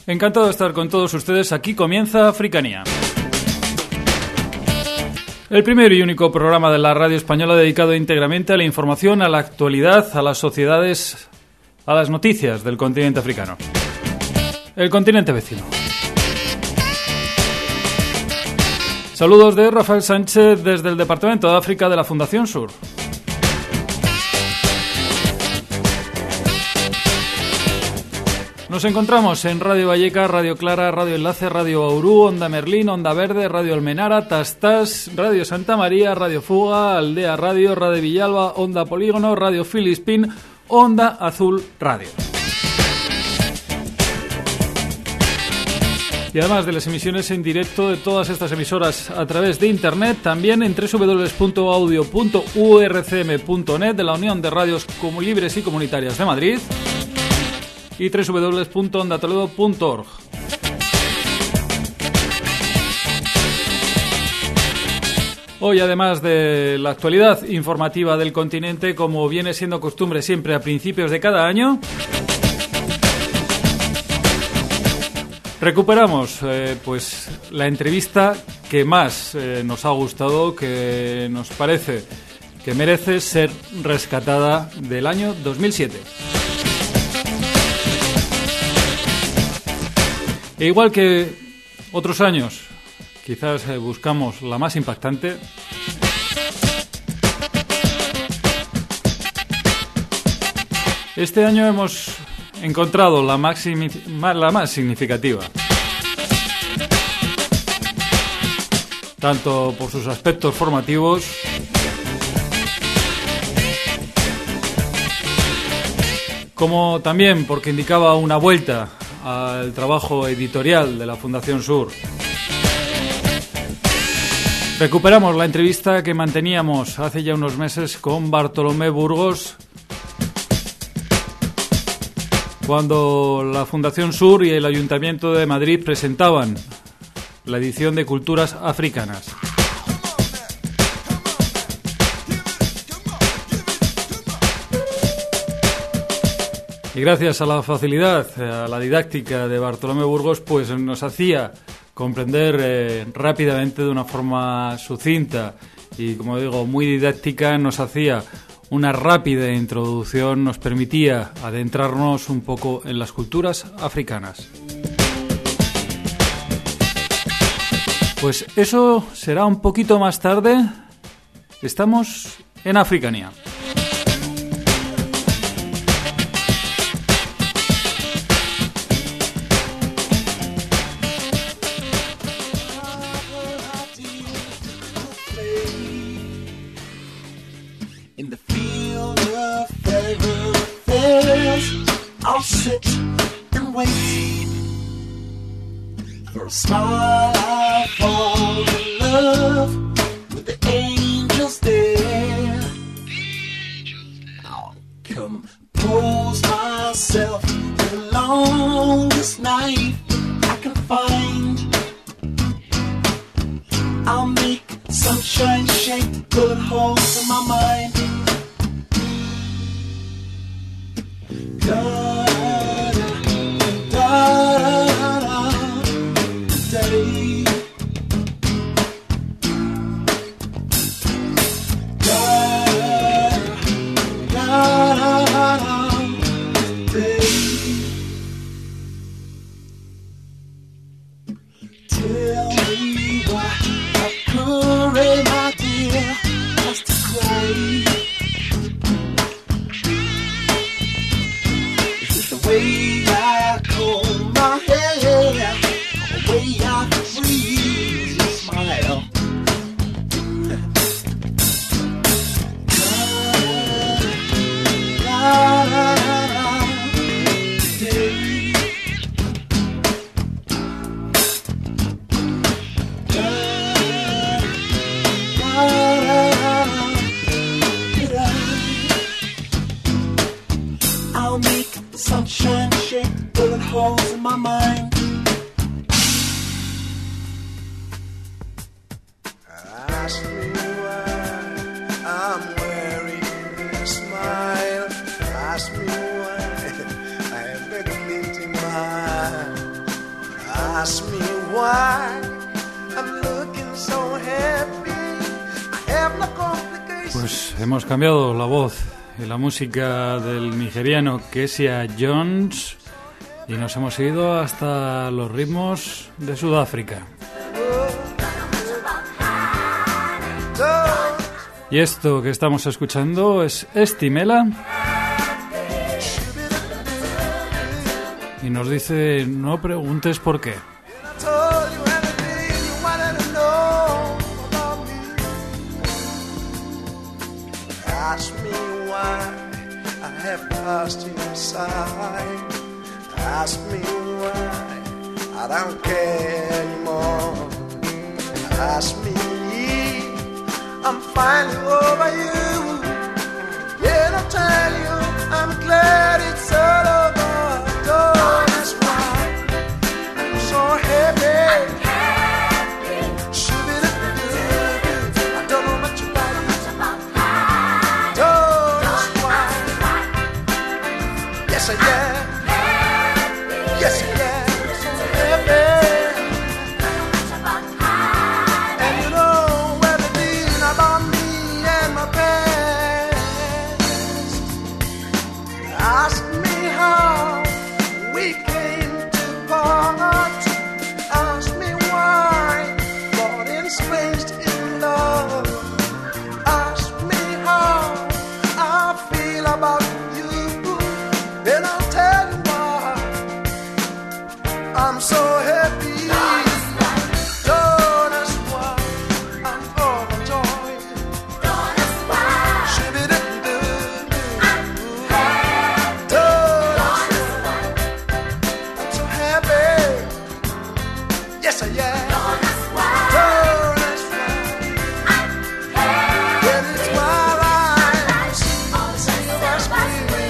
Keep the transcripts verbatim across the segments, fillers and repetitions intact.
Encantado de estar con todos ustedes. Aquí comienza Africanía, el primer y único programa de la radio española dedicado íntegramente a la información, a la actualidad, a las sociedades, a las noticias del continente africano, el continente vecino. Saludos de Rafael Sánchez desde el Departamento de África de la Fundación Sur. Nos encontramos en Radio Valleca, Radio Clara, Radio Enlace, Radio Aurú, Onda Merlín, Onda Verde, Radio Almenara, Tastas, Radio Santa María, Radio Fuga, Aldea Radio, Radio Villalba, Onda Polígono, Radio Filispín, Onda Azul Radio. Y además de las emisiones en directo de todas estas emisoras a través de internet, también en doble u doble u doble u punto audio punto u r c m punto net de la Unión de Radios Libres y Comunitarias de Madrid y doble u doble u doble u punto onda toledo punto org. Hoy, además de la actualidad informativa del continente, como viene siendo costumbre siempre a principios de cada año, recuperamos eh, pues la entrevista que más eh, nos ha gustado, que nos parece que merece ser rescatada del año dos mil siete. E igual que otros años, quizás eh, buscamos la más impactante, este año hemos encontrado la más, la más significativa, tanto por sus aspectos formativos como también porque indicaba una vuelta al trabajo editorial de la Fundación Sur. Recuperamos la entrevista que manteníamos hace ya unos meses con Bartolomé Burgos, cuando la Fundación Sur y el Ayuntamiento de Madrid presentaban la edición de Culturas Africanas. Y gracias a la facilidad, a la didáctica de Bartolomé Burgos, pues nos hacía comprender eh, rápidamente, de una forma sucinta y, como digo, muy didáctica, nos hacía una rápida introducción, nos permitía adentrarnos un poco en las culturas africanas. Pues eso será un poquito más tarde. Estamos en Africanía. I'll sit and wait for a smile. I fall in love with the angels there. I'll compose myself the longest night I can find. I'll make sunshine shake good holes in my mind. Da, Ask me why I'm looking so happy. I have no complications. Pues hemos cambiado la voz y la música del nigeriano Kezia Jones y nos hemos ido hasta los ritmos de Sudáfrica. Y esto que estamos escuchando es Estimela y nos dice: no preguntes por qué. Ask me why I have lost inside. Ask me why I don't care anymore. Ask me if I'm finally over you. Yeah, I'll tell you I'm glad it's all over. Oh, that's why I'm so happy. Yes, yeah. Yes, yeah. So happy. And you know everything about me and my past. Ask me how we came to part. Ask me why God estranged in love. Ask me how I feel about you. Then I'll tell you why I'm so happy. Don't ask why I'm overjoyed. Don't ask why Shibidi-doo-doo. I'm happy. Don't ask Don't ask why why I'm so happy. Yes, I am. Don't ask why Don't ask why. I'm happy. Well, it's while I'm All the singing sense about of us free.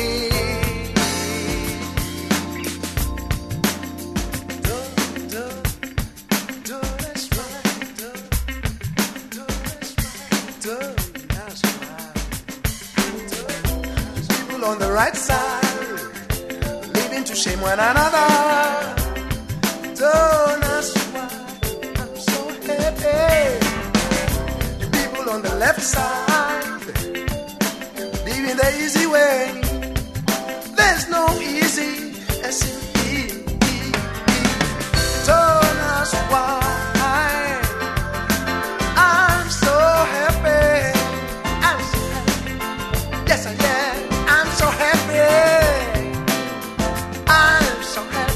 People on the right side, leaving to shame one another. Don't ask why I'm so happy. The people on the left side, leaving the easy way. There's no easy as in E. Don't ask why I'm so happy. I'm so happy. Yes, I am. I'm so happy. I'm so happy.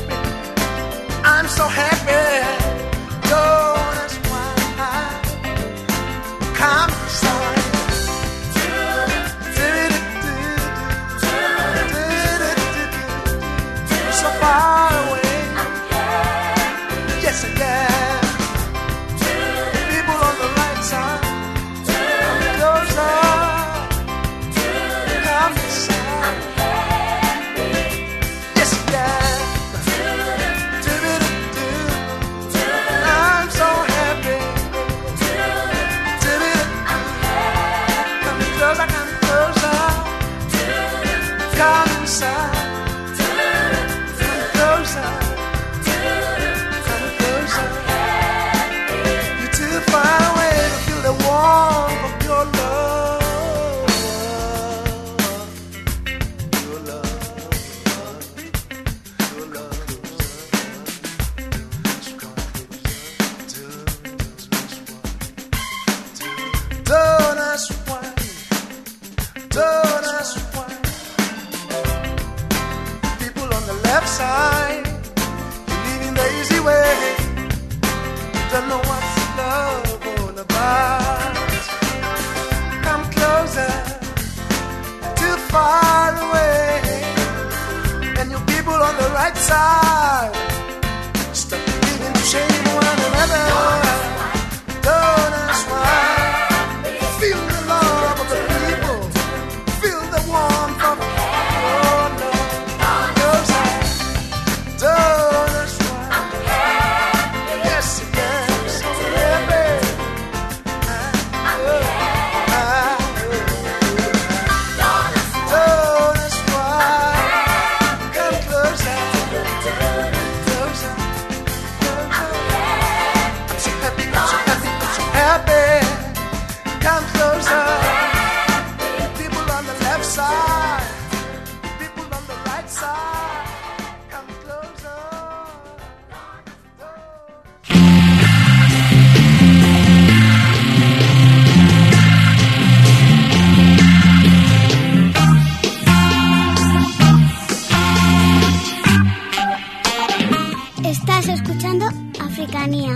Estás escuchando Africanía.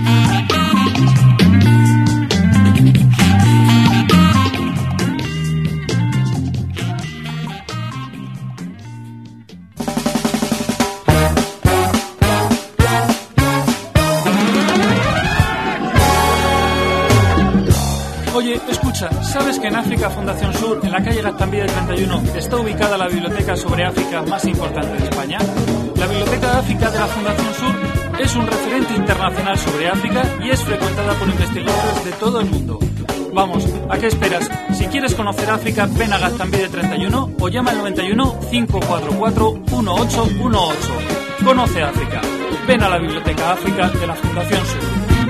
Oye, escucha, ¿sabes que en África Fundación Sur, en la calle Gaztambide treinta y uno, está ubicada la biblioteca sobre África más importante de España? La Biblioteca de África de la Fundación Sur es un referente internacional sobre África y es frecuentada por investigadores de todo el mundo. Vamos, ¿a qué esperas? Si quieres conocer África, ven a Gaztambide treinta y uno o llama al noventa y uno, cinco cuatro cuatro, uno ocho uno ocho. Conoce África. Ven a la Biblioteca África de la Fundación Sur.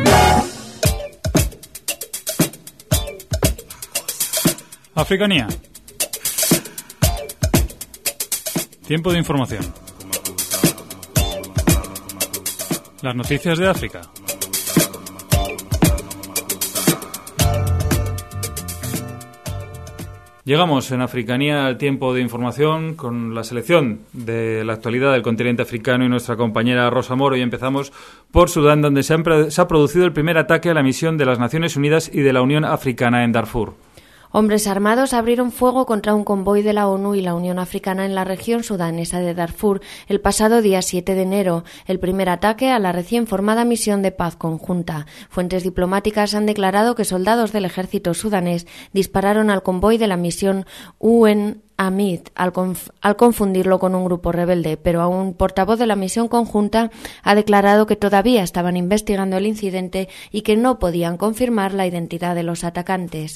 Africanía. Tiempo de información. Las noticias de África. Llegamos en Africanía al tiempo de información con la selección de la actualidad del continente africano y nuestra compañera Rosa Moro, y empezamos por Sudán, donde se, han, se ha producido el primer ataque a la misión de las Naciones Unidas y de la Unión Africana en Darfur. Hombres armados abrieron fuego contra un convoy de la ONU y la Unión Africana en la región sudanesa de Darfur el pasado día siete de enero, el primer ataque a la recién formada misión de paz conjunta. Fuentes diplomáticas han declarado que soldados del ejército sudanés dispararon al convoy de la misión U N Amid al, conf- al confundirlo con un grupo rebelde, pero un portavoz de la misión conjunta ha declarado que todavía estaban investigando el incidente y que no podían confirmar la identidad de los atacantes.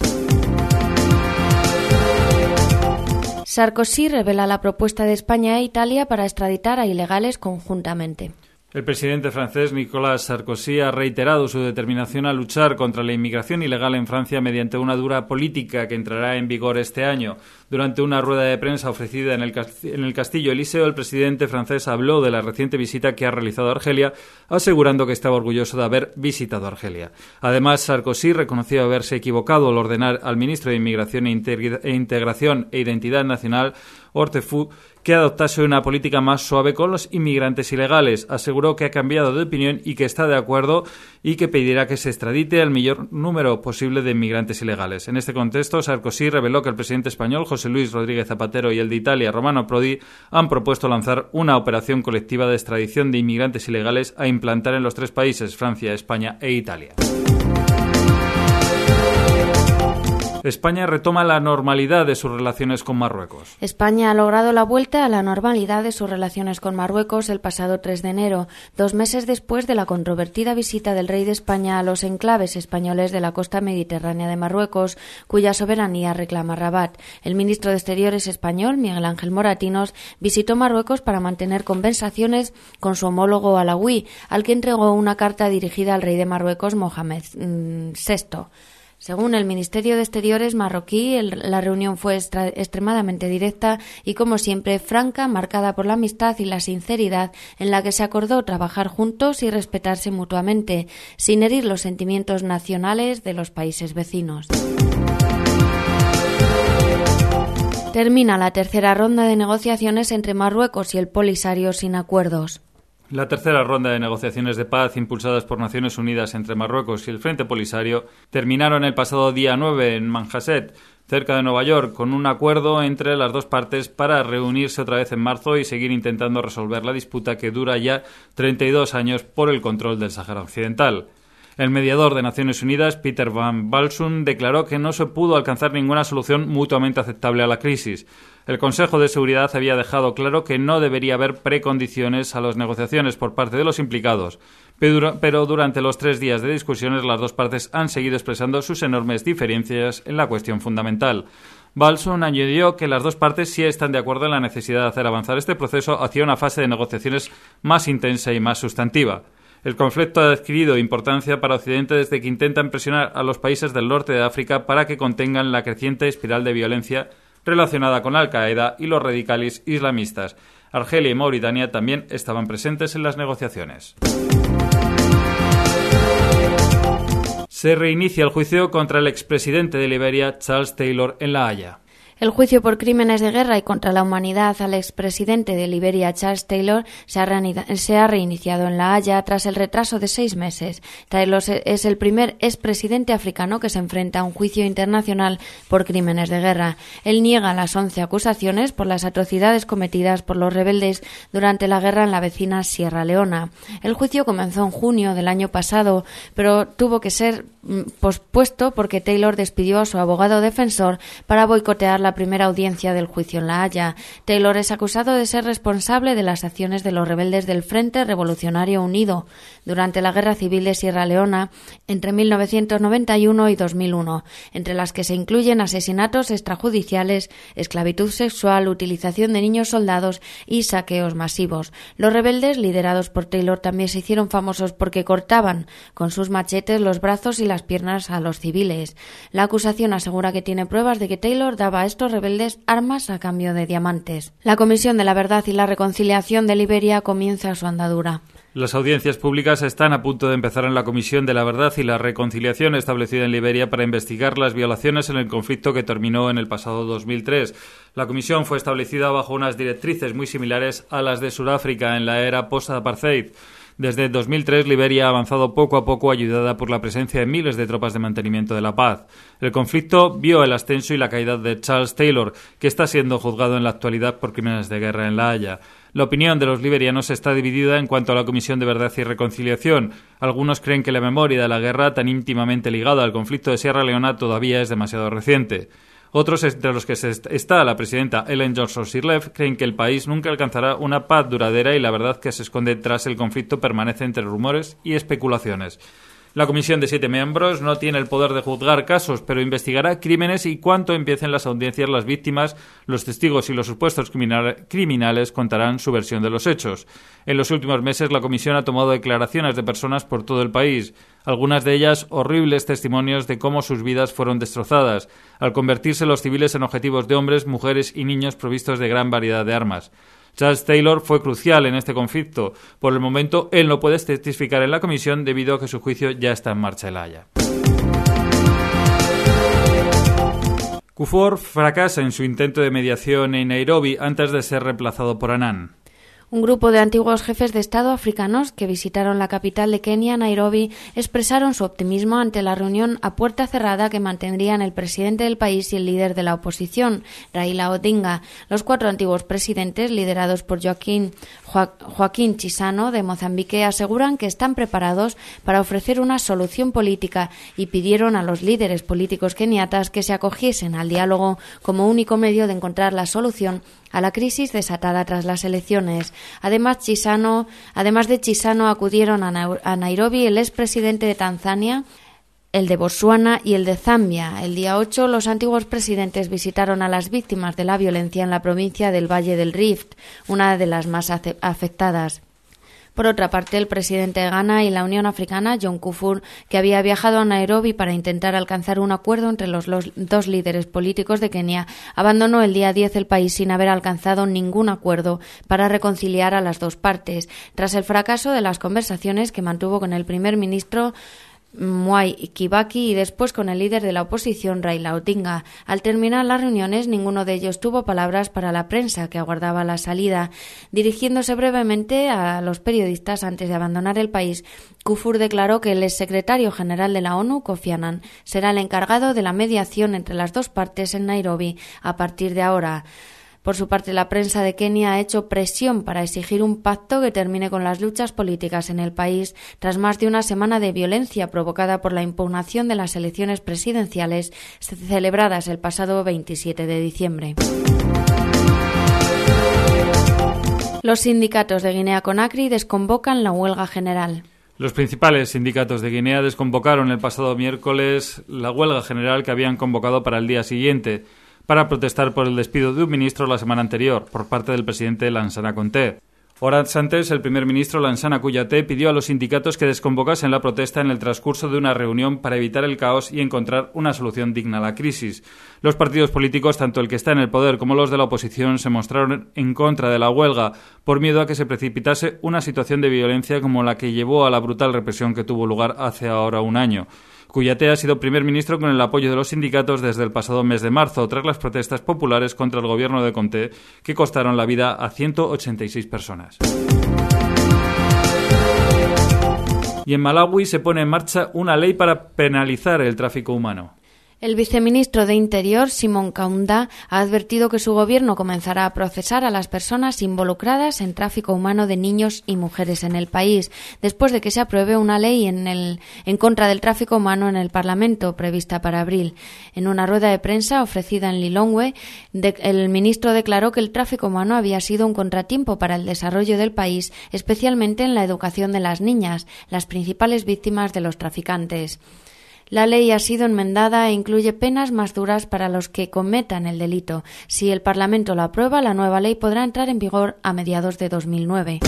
Sarkozy revela la propuesta de España e Italia para extraditar a ilegales conjuntamente. El presidente francés Nicolas Sarkozy ha reiterado su determinación a luchar contra la inmigración ilegal en Francia mediante una dura política que entrará en vigor este año. Durante una rueda de prensa ofrecida en el, en el Castillo Elíseo, el presidente francés habló de la reciente visita que ha realizado a Argelia, asegurando que estaba orgulloso de haber visitado Argelia. Además, Sarkozy reconoció haberse equivocado al ordenar al ministro de Inmigración e Integración e Identidad Nacional, Hortefeux, que adoptase una política más suave con los inmigrantes ilegales. Aseguró que ha cambiado de opinión y que está de acuerdo y que pedirá que se extradite al mayor número posible de inmigrantes ilegales. En este contexto, Sarkozy reveló que el presidente español, José Luis Rodríguez Zapatero, y el de Italia, Romano Prodi, han propuesto lanzar una operación colectiva de extradición de inmigrantes ilegales a implantar en los tres países, Francia, España e Italia. España retoma la normalidad de sus relaciones con Marruecos. España ha logrado la vuelta a la normalidad de sus relaciones con Marruecos el pasado tres de enero, dos meses después de la controvertida visita del rey de España a los enclaves españoles de la costa mediterránea de Marruecos, cuya soberanía reclama Rabat. El ministro de Exteriores español, Miguel Ángel Moratinos, visitó Marruecos para mantener conversaciones con su homólogo alauí, al que entregó una carta dirigida al rey de Marruecos, Mohamed sexto. Según el Ministerio de Exteriores marroquí, el, la reunión fue extra, extremadamente directa y, como siempre, franca, marcada por la amistad y la sinceridad, en la que se acordó trabajar juntos y respetarse mutuamente, sin herir los sentimientos nacionales de los países vecinos. Termina la tercera ronda de negociaciones entre Marruecos y el Polisario sin acuerdos. La tercera ronda de negociaciones de paz impulsadas por Naciones Unidas entre Marruecos y el Frente Polisario terminaron el pasado día nueve en Manhasset, cerca de Nueva York, con un acuerdo entre las dos partes para reunirse otra vez en marzo y seguir intentando resolver la disputa que dura ya treinta y dos años por el control del Sáhara Occidental. El mediador de Naciones Unidas, Peter van Balsum, declaró que no se pudo alcanzar ninguna solución mutuamente aceptable a la crisis. El Consejo de Seguridad había dejado claro que no debería haber precondiciones a las negociaciones por parte de los implicados, pero durante los tres días de discusiones las dos partes han seguido expresando sus enormes diferencias en la cuestión fundamental. Balsum añadió que las dos partes sí están de acuerdo en la necesidad de hacer avanzar este proceso hacia una fase de negociaciones más intensa y más sustantiva. El conflicto ha adquirido importancia para Occidente desde que intentan presionar a los países del norte de África para que contengan la creciente espiral de violencia relacionada con Al-Qaeda y los radicales islamistas. Argelia y Mauritania también estaban presentes en las negociaciones. Se reinicia el juicio contra el expresidente de Liberia, Charles Taylor, en La Haya. El juicio por crímenes de guerra y contra la humanidad al expresidente de Liberia, Charles Taylor, se ha, se ha reiniciado en La Haya tras el retraso de seis meses. Taylor es el primer expresidente africano que se enfrenta a un juicio internacional por crímenes de guerra. Él niega las once acusaciones por las atrocidades cometidas por los rebeldes durante la guerra en la vecina Sierra Leona. El juicio comenzó en junio del año pasado, pero tuvo que ser pospuesto porque Taylor despidió a su abogado defensor para boicotear la primera audiencia del juicio en La Haya. Taylor es acusado de ser responsable de las acciones de los rebeldes del Frente Revolucionario Unido durante la Guerra Civil de Sierra Leona entre mil novecientos noventa y uno y dos mil uno, entre las que se incluyen asesinatos extrajudiciales, esclavitud sexual, utilización de niños soldados y saqueos masivos. Los rebeldes, liderados por Taylor, también se hicieron famosos porque cortaban con sus machetes los brazos y las piernas a los civiles. La acusación asegura que tiene pruebas de que Taylor daba a estos rebeldes armas a cambio de diamantes. La Comisión de la Verdad y la Reconciliación de Liberia comienza su andadura. Las audiencias públicas están a punto de empezar en la Comisión de la Verdad y la Reconciliación establecida en Liberia para investigar las violaciones en el conflicto que terminó en el pasado dos mil tres. La comisión fue establecida bajo unas directrices muy similares a las de Sudáfrica en la era post-apartheid. Desde dos mil tres, Liberia ha avanzado poco a poco ayudada por la presencia de miles de tropas de mantenimiento de la paz. El conflicto vio el ascenso y la caída de Charles Taylor, que está siendo juzgado en la actualidad por crímenes de guerra en La Haya. La opinión de los liberianos está dividida en cuanto a la Comisión de Verdad y Reconciliación. Algunos creen que la memoria de la guerra, tan íntimamente ligada al conflicto de Sierra Leona, todavía es demasiado reciente. Otros, entre los que está la presidenta Ellen Johnson Sirleaf, creen que el país nunca alcanzará una paz duradera y la verdad que se esconde tras el conflicto permanece entre rumores y especulaciones. La comisión de siete miembros no tiene el poder de juzgar casos, pero investigará crímenes y cuando empiecen las audiencias las víctimas, los testigos y los supuestos criminales contarán su versión de los hechos. En los últimos meses la comisión ha tomado declaraciones de personas por todo el país, algunas de ellas horribles testimonios de cómo sus vidas fueron destrozadas, al convertirse los civiles en objetivos de hombres, mujeres y niños provistos de gran variedad de armas. Charles Taylor fue crucial en este conflicto. Por el momento, él no puede testificar en la comisión debido a que su juicio ya está en marcha en La Haya. Kufuor fracasa en su intento de mediación en Nairobi antes de ser reemplazado por Annan. Un grupo de antiguos jefes de Estado africanos que visitaron la capital de Kenia, Nairobi, expresaron su optimismo ante la reunión a puerta cerrada que mantendrían el presidente del país y el líder de la oposición, Raila Odinga. Los cuatro antiguos presidentes, liderados por Joaquín, jo- Joaquín Chissano de Mozambique, aseguran que están preparados para ofrecer una solución política y pidieron a los líderes políticos keniatas que se acogiesen al diálogo como único medio de encontrar la solución a la crisis desatada tras las elecciones. Además, Chissano, además de Chissano, acudieron a, Na- a Nairobi el expresidente de Tanzania, el de Botsuana y el de Zambia. El día ocho, los antiguos presidentes visitaron a las víctimas de la violencia en la provincia del Valle del Rift, una de las más ace- afectadas. Por otra parte, el presidente de Ghana y la Unión Africana, John Kufuor, que había viajado a Nairobi para intentar alcanzar un acuerdo entre los, los dos líderes políticos de Kenia, abandonó el día diez el país sin haber alcanzado ningún acuerdo para reconciliar a las dos partes, tras el fracaso de las conversaciones que mantuvo con el primer ministro Mwai Kibaki y después con el líder de la oposición, Raila Odinga. Al terminar las reuniones, ninguno de ellos tuvo palabras para la prensa que aguardaba la salida. Dirigiéndose brevemente a los periodistas antes de abandonar el país, Kufuor declaró que el exsecretario general de la ONU, Kofi Annan, será el encargado de la mediación entre las dos partes en Nairobi a partir de ahora. Por su parte, la prensa de Kenia ha hecho presión para exigir un pacto que termine con las luchas políticas en el país tras más de una semana de violencia provocada por la impugnación de las elecciones presidenciales celebradas el pasado veintisiete de diciembre. Los sindicatos de Guinea-Conakry desconvocan la huelga general. Los principales sindicatos de Guinea desconvocaron el pasado miércoles la huelga general que habían convocado para el día siguiente, para protestar por el despido de un ministro la semana anterior por parte del presidente Lansana Conté. Horas antes, el primer ministro Lansana Kouyaté pidió a los sindicatos que desconvocasen la protesta en el transcurso de una reunión para evitar el caos y encontrar una solución digna a la crisis. Los partidos políticos, tanto el que está en el poder como los de la oposición, se mostraron en contra de la huelga por miedo a que se precipitase una situación de violencia como la que llevó a la brutal represión que tuvo lugar hace ahora un año. Kouyaté ha sido primer ministro con el apoyo de los sindicatos desde el pasado mes de marzo, tras las protestas populares contra el gobierno de Conté, que costaron la vida a ciento ochenta y seis personas. Y en Malawi se pone en marcha una ley para penalizar el tráfico humano. El viceministro de Interior, Simon Kaunda, ha advertido que su gobierno comenzará a procesar a las personas involucradas en tráfico humano de niños y mujeres en el país, después de que se apruebe una ley en, el, en contra del tráfico humano en el Parlamento, prevista para abril. En una rueda de prensa ofrecida en Lilongwe, de, el ministro declaró que el tráfico humano había sido un contratiempo para el desarrollo del país, especialmente en la educación de las niñas, las principales víctimas de los traficantes. La ley ha sido enmendada e incluye penas más duras para los que cometan el delito. Si el Parlamento lo aprueba, la nueva ley podrá entrar en vigor a mediados de dos mil nueve.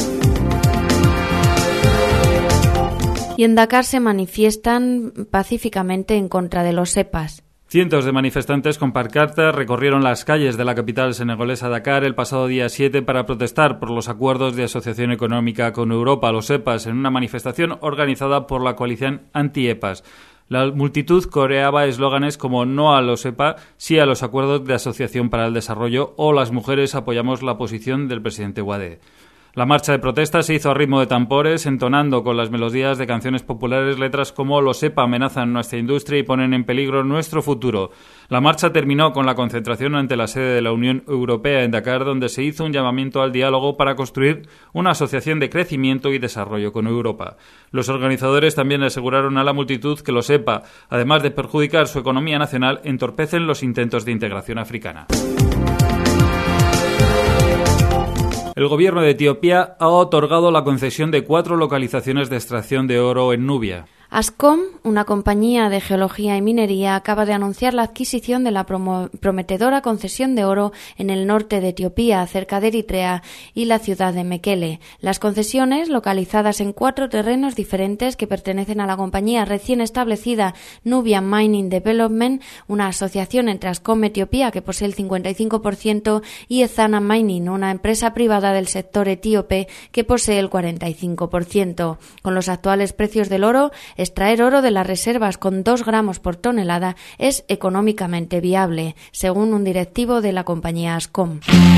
Y en Dakar se manifiestan pacíficamente en contra de los sepas. Cientos de manifestantes con pancartas recorrieron las calles de la capital senegalesa Dakar el pasado día siete para protestar por los acuerdos de asociación económica con Europa, los EPAs, en una manifestación organizada por la coalición anti-EPAs. La multitud coreaba eslóganes como "no a los EPA, sí a los acuerdos de asociación para el desarrollo" o "las mujeres apoyamos la posición del presidente Wade". La marcha de protesta se hizo a ritmo de tambores, entonando con las melodías de canciones populares letras como "los EPA amenazan nuestra industria y ponen en peligro nuestro futuro". La marcha terminó con la concentración ante la sede de la Unión Europea en Dakar, donde se hizo un llamamiento al diálogo para construir una asociación de crecimiento y desarrollo con Europa. Los organizadores también aseguraron a la multitud que los EPA, además de perjudicar su economía nacional, entorpecen los intentos de integración africana. El gobierno de Etiopía ha otorgado la concesión de cuatro localizaciones de extracción de oro en Nubia. Ascom, una compañía de geología y minería, acaba de anunciar la adquisición de la promo- prometedora concesión de oro en el norte de Etiopía, cerca de Eritrea y la ciudad de Mekele. Las concesiones, localizadas en cuatro terrenos diferentes que pertenecen a la compañía recién establecida Nubian Mining Development, una asociación entre Ascom Etiopía, que posee el cincuenta y cinco por ciento, y Ezana Mining, una empresa privada del sector etíope que posee el cuarenta y cinco por ciento. Con los actuales precios del oro, extraer oro de las reservas con dos gramos por tonelada es económicamente viable, según un directivo de la compañía Ascom.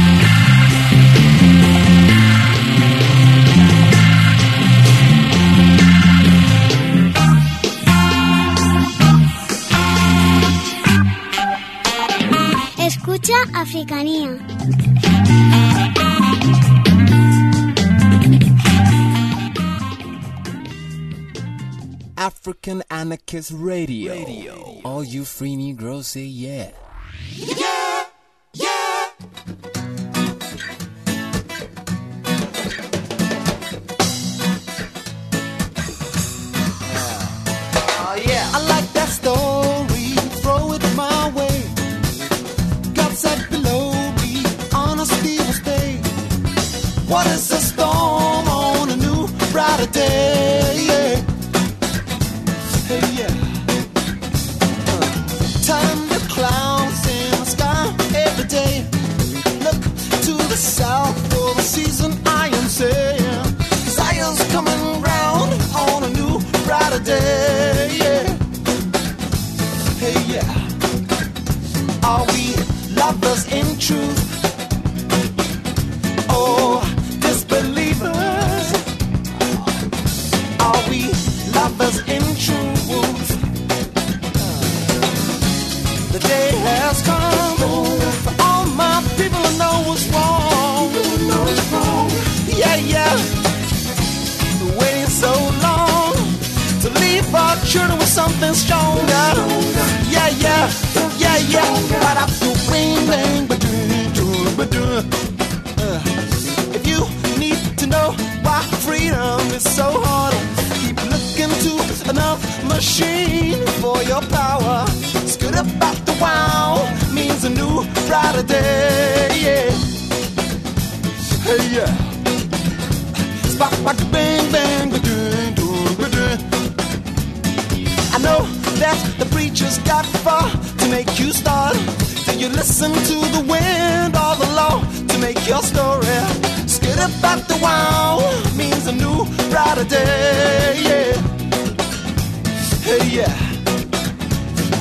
Escucha Africanía. African Anarchist Radio. Radio. All you free Negroes say yeah. Yeah, yeah. Oh yeah, I like that story. Throw it my way. God set below me, honesty will stay. What is a storm on a new brighter day? Yeah. Hey, yeah. Uh, time the clouds in the sky every day. Look to the south for the season I am saying. Zion's coming round on a new brighter day. Yeah. Hey, yeah. Are we lovers in truth? Oh, disbelievers. Are we lovers in truth? The day has come for all my people to know what's wrong. Yeah, yeah. Waiting so long to leave our children with something stronger. Yeah, yeah, yeah, yeah. Right up to bing, bang, ba-doo, ba-doo. Uh, If you need to know why freedom is so hard, keep looking to another machine for your power. It's good about the wow, means a new brighter day. Yeah. Hey, yeah. Spark, spark, bang, bang, ba-doo, ba-doo. I know that the preacher's got far to make you start. Do you listen to the wind or the law to make your story? It's good about the wow, means a new brighter day. Yeah. Hey, yeah.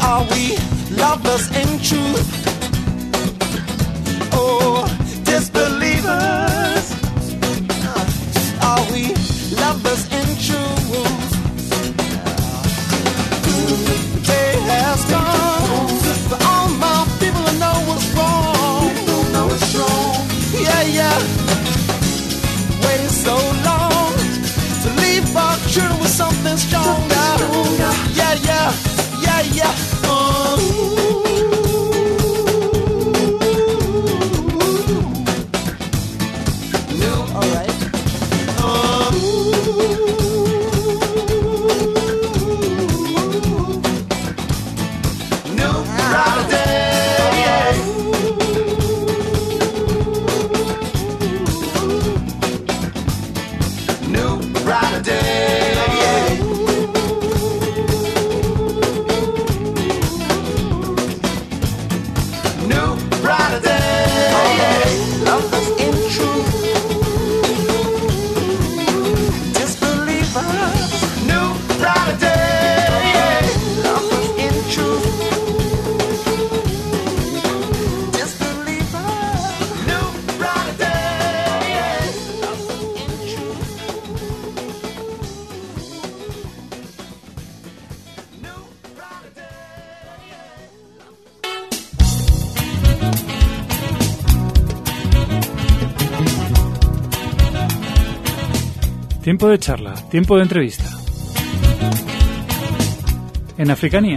Are we lovers in truth? Oh, disbelievers. Are we lovers in truth? Day has come for all my people to know what's wrong. Know what's wrong. Yeah, yeah. Waiting so long to leave our children with something stronger. Yeah, yeah, yeah, yeah. Oh. Tiempo de charla, tiempo de entrevista. En Africanía.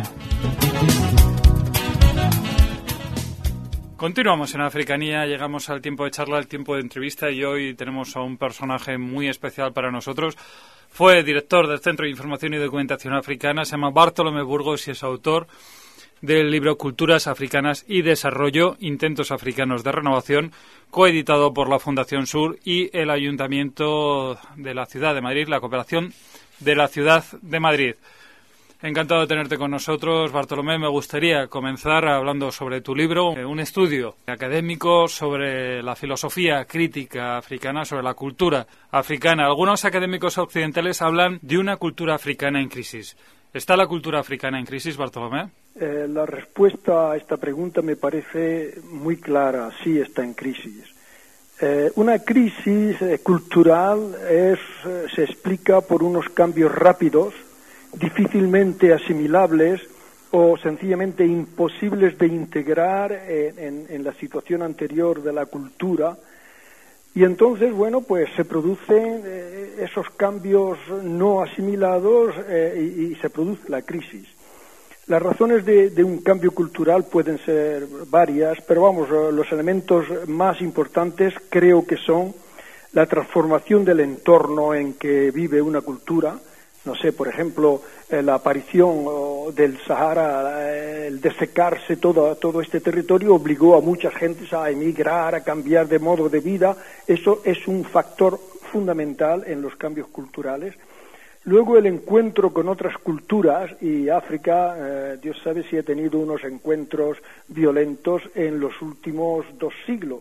Continuamos en Africanía, llegamos al tiempo de charla, al tiempo de entrevista y hoy tenemos a un personaje muy especial para nosotros. Fue director del Centro de Información y Documentación Africana, se llama Bartolomé Burgos y es autor del libro Culturas Africanas y Desarrollo, Intentos Africanos de Renovación, coeditado por la Fundación Sur y el Ayuntamiento de la Ciudad de Madrid, la Cooperación de la Ciudad de Madrid. Encantado de tenerte con nosotros, Bartolomé. Me gustaría comenzar hablando sobre tu libro, un estudio académico sobre la filosofía crítica africana, sobre la cultura africana. Algunos académicos occidentales hablan de una cultura africana en crisis. ¿Está la cultura africana en crisis, Bartolomé? Eh, la respuesta a esta pregunta me parece muy clara, sí está en crisis. Eh, una crisis eh, cultural es, eh, se explica por unos cambios rápidos, difícilmente asimilables o sencillamente imposibles de integrar en, en, en la situación anterior de la cultura. Y entonces, bueno, pues se producen eh, esos cambios no asimilados eh, y, y se produce la crisis. Las razones de, de un cambio cultural pueden ser varias, pero vamos, los elementos más importantes creo que son la transformación del entorno en que vive una cultura. No sé, por ejemplo, eh, la aparición oh, del Sahara, eh, el desecarse todo, todo este territorio obligó a muchas gentes a emigrar, a cambiar de modo de vida. Eso es un factor fundamental en los cambios culturales. Luego el encuentro con otras culturas, y África, eh, Dios sabe si ha tenido unos encuentros violentos en los últimos dos siglos.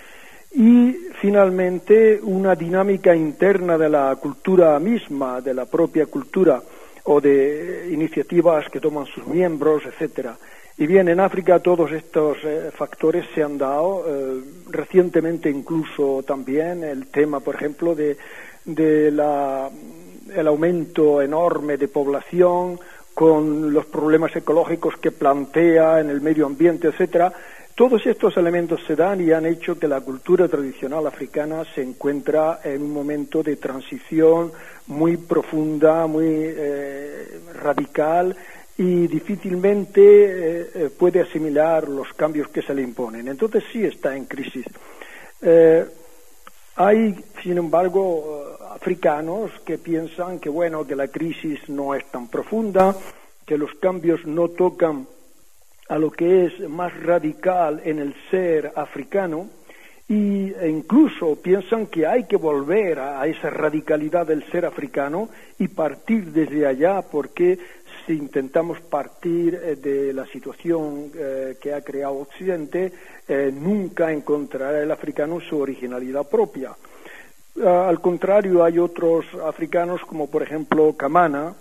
Y finalmente una dinámica interna de la cultura misma, de la propia cultura, o de iniciativas que toman sus miembros, etcétera. Y bien, en África todos estos eh, factores se han dado, eh, recientemente incluso también el tema, por ejemplo, de, de la... el aumento enorme de población, con los problemas ecológicos que plantea en el medio ambiente, etcétera. Todos estos elementos se dan y han hecho que la cultura tradicional africana se encuentra en un momento de transición muy profunda, muy eh, radical y difícilmente eh, puede asimilar los cambios que se le imponen. Entonces sí está en crisis. Eh, hay, sin embargo, africanos que piensan que bueno, que la crisis no es tan profunda, que los cambios no tocan a lo que es más radical en el ser africano y, e incluso piensan que hay que volver a, a esa radicalidad del ser africano y partir desde allá, porque si intentamos partir eh, de la situación eh, que ha creado Occidente, eh, nunca encontrará el africano su originalidad propia. Uh, al contrario, hay otros africanos, como por ejemplo Kamana,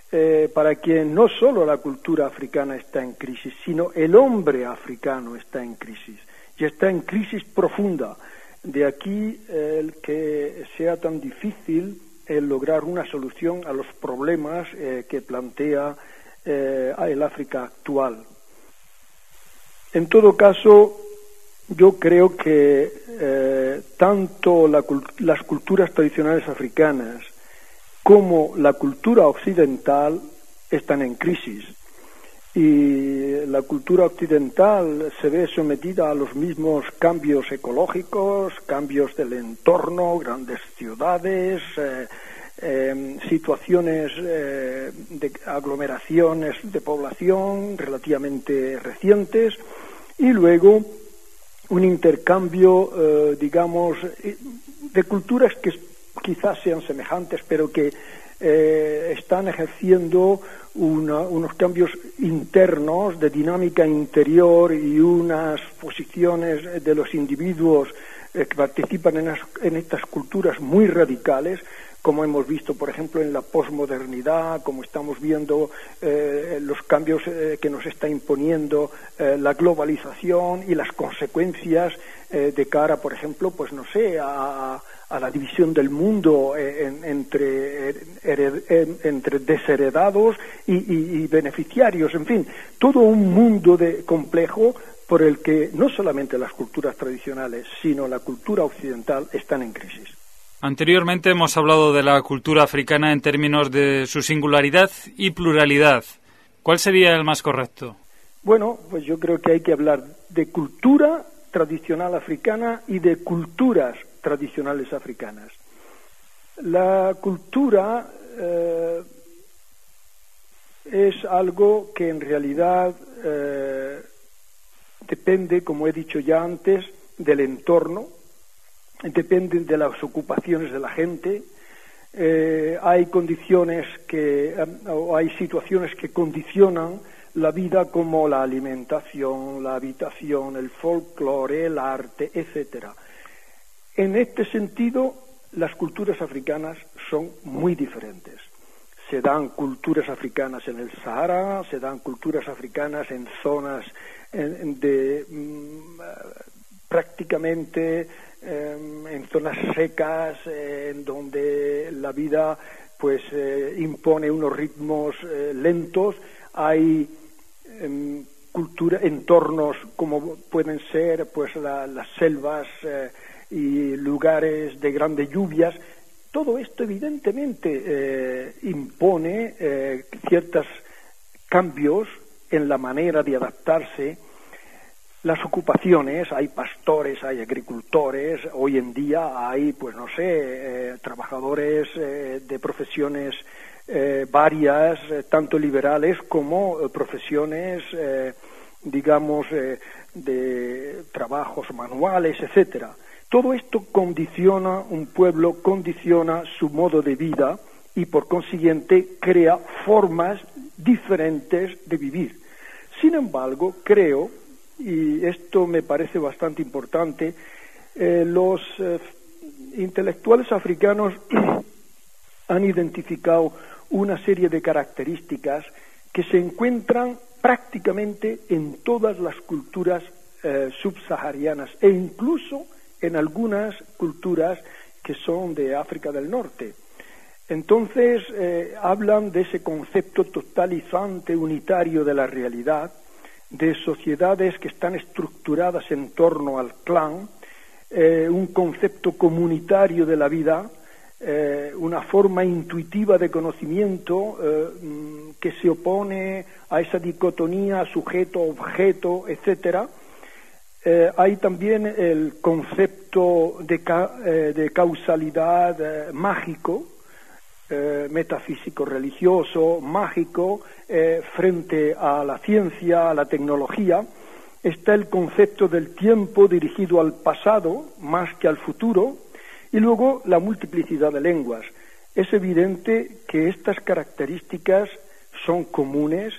eh, para quien no solo la cultura africana está en crisis, sino el hombre africano está en crisis, y está en crisis profunda. De aquí eh, el que sea tan difícil el lograr una solución a los problemas eh, que plantea eh, el África actual. En todo caso, yo creo que eh, tanto la, las culturas tradicionales africanas como la cultura occidental están en crisis, y la cultura occidental se ve sometida a los mismos cambios ecológicos, cambios del entorno, grandes ciudades, eh, eh, situaciones eh, de aglomeraciones de población relativamente recientes, y luego un intercambio, eh, digamos, de culturas que quizás sean semejantes, pero que eh, están ejerciendo una, unos cambios internos de dinámica interior y unas posiciones de los individuos eh, que participan en, las, en estas culturas muy radicales, como hemos visto, por ejemplo, en la posmodernidad, como estamos viendo eh, los cambios eh, que nos está imponiendo eh, la globalización y las consecuencias eh, de cara, por ejemplo, pues no sé, a, a la división del mundo eh, en, entre, hered, en, entre desheredados y, y, y beneficiarios, en fin, todo un mundo de, complejo por el que no solamente las culturas tradicionales, sino la cultura occidental están en crisis. Anteriormente hemos hablado de la cultura africana en términos de su singularidad y pluralidad. ¿Cuál sería el más correcto? Bueno, pues yo creo que hay que hablar de cultura tradicional africana y de culturas tradicionales africanas. La cultura eh, es algo que en realidad eh, depende, como he dicho ya antes, del entorno, depende de las ocupaciones de la gente. Eh, hay condiciones que, o hay situaciones que condicionan la vida, como la alimentación, la habitación, el folclore, el arte, etcétera. En este sentido, las culturas africanas son muy diferentes. Se dan culturas africanas en el Sahara, se dan culturas africanas en zonas en, de mm, prácticamente eh, en zonas secas, eh, en donde la vida pues eh, impone unos ritmos eh, lentos. Hay eh, cultura, entornos como pueden ser pues la, las selvas eh, y lugares de grandes lluvias. Todo esto evidentemente eh, impone eh, ciertos cambios en la manera de adaptarse. Las ocupaciones, hay pastores, hay agricultores, hoy en día hay, pues no sé, eh, trabajadores eh, de profesiones eh, varias, eh, tanto liberales como eh, profesiones, eh, digamos, eh, de trabajos manuales, etcétera. Todo esto condiciona un pueblo, condiciona su modo de vida y por consiguiente crea formas diferentes de vivir. Sin embargo, creo, y esto me parece bastante importante, eh, los eh, intelectuales africanos han identificado una serie de características que se encuentran prácticamente en todas las culturas eh, subsaharianas e incluso en algunas culturas que son de África del Norte. Entonces, eh, hablan de ese concepto totalizante, unitario de la realidad, de sociedades que están estructuradas en torno al clan, eh, un concepto comunitario de la vida, eh, una forma intuitiva de conocimiento eh, que se opone a esa dicotomía sujeto-objeto, etcétera. Eh, hay también el concepto de, ca eh, de causalidad eh, mágico, eh, metafísico religioso, mágico, eh, frente a la ciencia, a la tecnología. Está el concepto del tiempo dirigido al pasado más que al futuro, y luego la multiplicidad de lenguas. Es evidente que estas características son comunes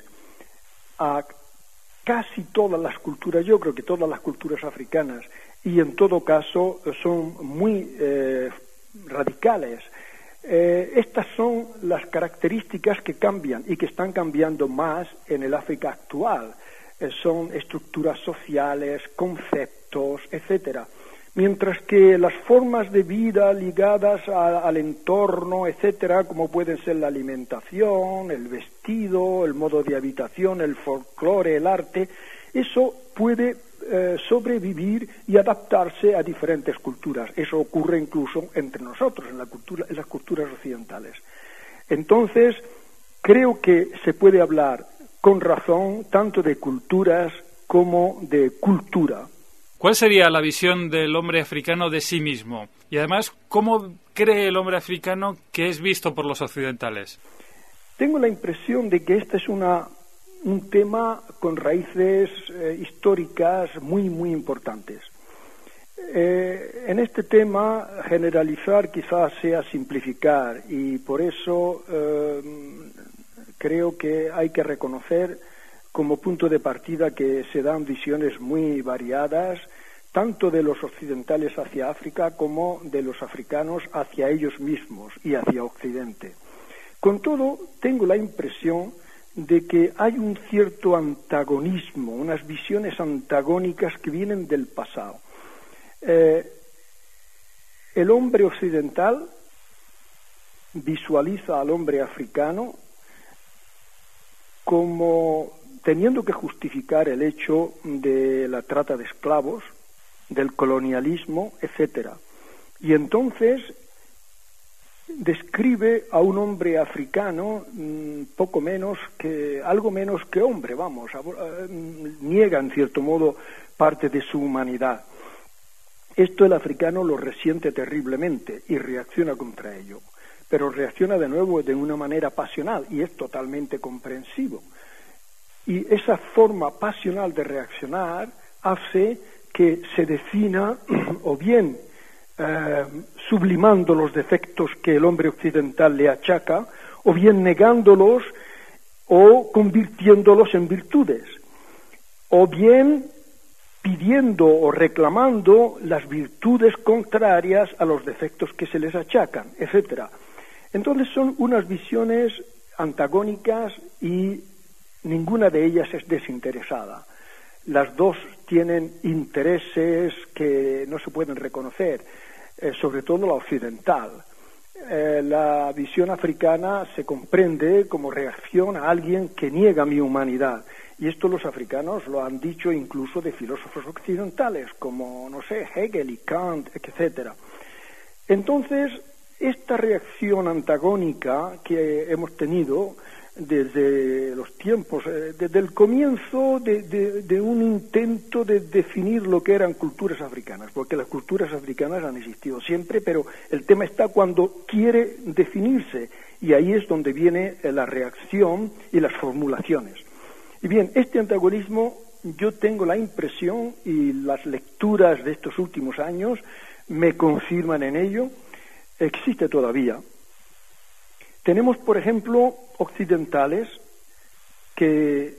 a casi todas las culturas, yo creo que todas las culturas africanas, y en todo caso son muy eh, radicales. Eh, estas son las características que cambian y que están cambiando más en el África actual. Eh, son estructuras sociales, conceptos, etcétera. Mientras que las formas de vida ligadas a, al entorno, etcétera, como pueden ser la alimentación, el vestido, el modo de habitación, el folclore, el arte, eso puede eh, sobrevivir y adaptarse a diferentes culturas. Eso ocurre incluso entre nosotros, en, la cultura, en las culturas occidentales. Entonces, creo que se puede hablar con razón tanto de culturas como de cultura. ¿Cuál sería la visión del hombre africano de sí mismo? Y además, ¿cómo cree el hombre africano que es visto por los occidentales? Tengo la impresión de que este es una, un tema con raíces eh, históricas muy, muy importantes. Eh, en este tema, generalizar quizás sea simplificar, y por eso eh, creo que hay que reconocer como punto de partida que se dan visiones muy variadas, tanto de los occidentales hacia África como de los africanos hacia ellos mismos y hacia Occidente. Con todo, tengo la impresión de que hay un cierto antagonismo, unas visiones antagónicas que vienen del pasado. Eh, el hombre occidental visualiza al hombre africano como teniendo que justificar el hecho de la trata de esclavos, del colonialismo, etcétera. Y entonces describe a un hombre africano mmm, poco menos que, algo menos que hombre, vamos, a, a, niega en cierto modo parte de su humanidad. Esto el africano lo resiente terriblemente y reacciona contra ello, pero reacciona de nuevo de una manera pasional y es totalmente comprensivo. Y esa forma pasional de reaccionar hace que se defina o bien eh, sublimando los defectos que el hombre occidental le achaca, o bien negándolos o convirtiéndolos en virtudes, o bien pidiendo o reclamando las virtudes contrarias a los defectos que se les achacan, etcétera. Entonces son unas visiones antagónicas y ninguna de ellas es desinteresada. Las dos tienen intereses que no se pueden reconocer, eh, sobre todo la occidental. Eh, la visión africana se comprende como reacción a alguien que niega mi humanidad. Y esto los africanos lo han dicho incluso de filósofos occidentales, como, no sé, Hegel y Kant, etcétera. Entonces, esta reacción antagónica que hemos tenido desde los tiempos, eh, desde el comienzo de, de, de un intento de definir lo que eran culturas africanas, porque las culturas africanas han existido siempre, pero el tema está cuando quiere definirse, y ahí es donde viene eh, la reacción y las formulaciones. Y bien, este antagonismo, yo tengo la impresión, y las lecturas de estos últimos años me confirman en ello, existe todavía. Tenemos, por ejemplo, occidentales que,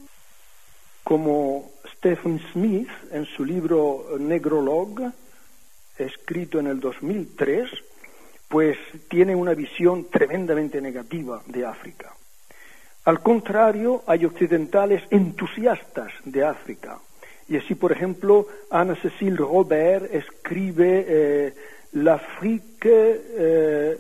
como Stephen Smith, en su libro Negrologue, escrito en el dos mil tres, pues tiene una visión tremendamente negativa de África. Al contrario, hay occidentales entusiastas de África. Y así, por ejemplo, Anne-Cécile Robert escribe eh, L'Afrique eh,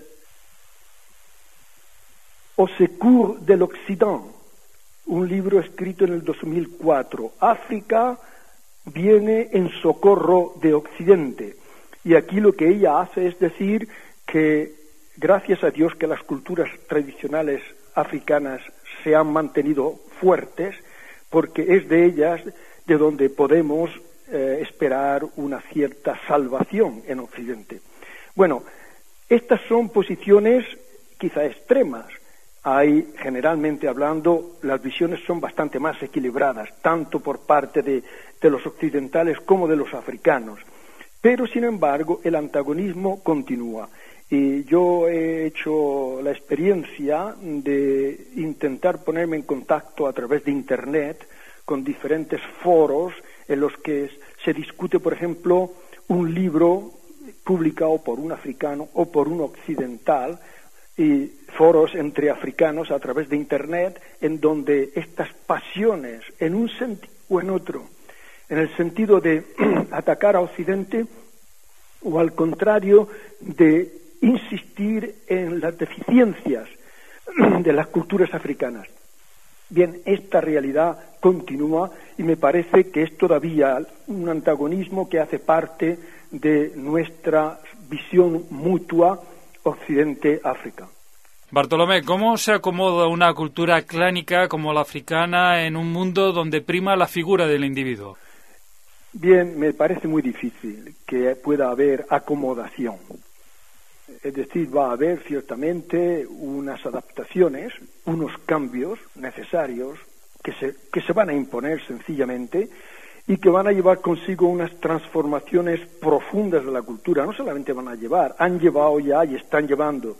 au secours de l'Occident, un libro escrito en el dos mil cuatro. África viene en socorro de Occidente. Y aquí lo que ella hace es decir que, gracias a Dios que las culturas tradicionales africanas se han mantenido fuertes, porque es de ellas de donde podemos eh, esperar una cierta salvación en Occidente. Bueno, estas son posiciones quizá extremas. Hay, generalmente hablando, las visiones son bastante más equilibradas, tanto por parte de, de los occidentales como de los africanos. Pero, sin embargo, el antagonismo continúa. Y yo he hecho la experiencia de intentar ponerme en contacto a través de Internet con diferentes foros en los que se discute, por ejemplo, un libro publicado por un africano o por un occidental, y foros entre africanos a través de Internet, en donde estas pasiones, en un sentido o en otro, en el sentido de atacar a Occidente, o al contrario, de insistir en las deficiencias de las culturas africanas. Bien, esta realidad continúa y me parece que es todavía un antagonismo que hace parte de nuestra visión mutua Occidente-África. Bartolomé, ¿cómo se acomoda una cultura clánica como la africana en un mundo donde prima la figura del individuo? Bien, me parece muy difícil que pueda haber acomodación. Es decir, va a haber ciertamente unas adaptaciones, unos cambios necesarios que se, que se van a imponer sencillamente y que van a llevar consigo unas transformaciones profundas de la cultura. No solamente van a llevar, han llevado ya y están llevando.